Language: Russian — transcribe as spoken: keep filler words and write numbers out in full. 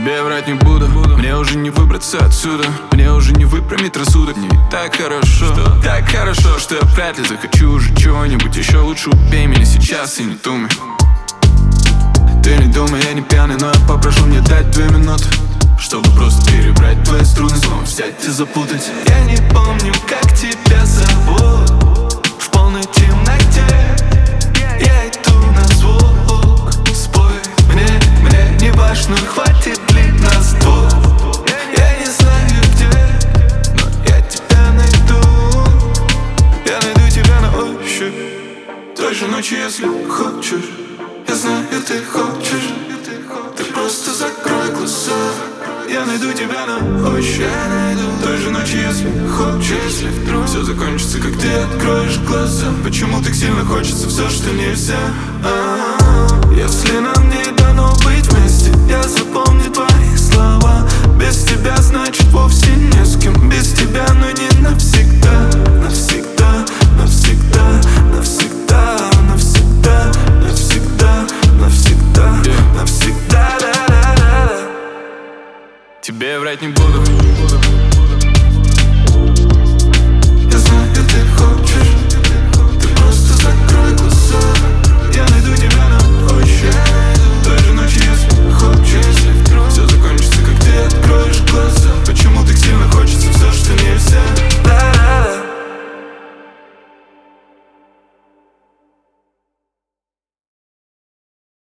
Тебе врать не буду, мне уже не выбраться отсюда. Мне уже не выпрямить рассудок. Мне так хорошо, что? Так хорошо, что я вряд ли захочу уже чего-нибудь еще. Лучше убей меня сейчас и не думай. Ты не думай, я не пьяный, но я попрошу мне дать две минуты, чтобы просто перебрать твои струны, снова взять и запутать. Я не помню, как тебя зовут. В полной темноте я иду на звук. Спой мне, мне не важно, хватит ли нас двух. Я не знаю где, но я тебя найду. Я найду тебя на ощупь той же ночью, если хочешь. Я знаю, ты хочешь. Ты просто закрой глаза. Я найду тебя на ощупь. Я найду той же ночью, если хочешь. Если вдруг все закончится, как ты откроешь глаза. Почему так сильно хочется все, что нельзя? А-а-а. Если нам не дано быть вместе, я запомню твои слова. Без тебя значит вовсе не с кем. Без тебя, но не навсегда. Навсегда, навсегда, навсегда, навсегда, навсегда, навсегда, навсегда, да-да-да-да. Тебе врать не буду.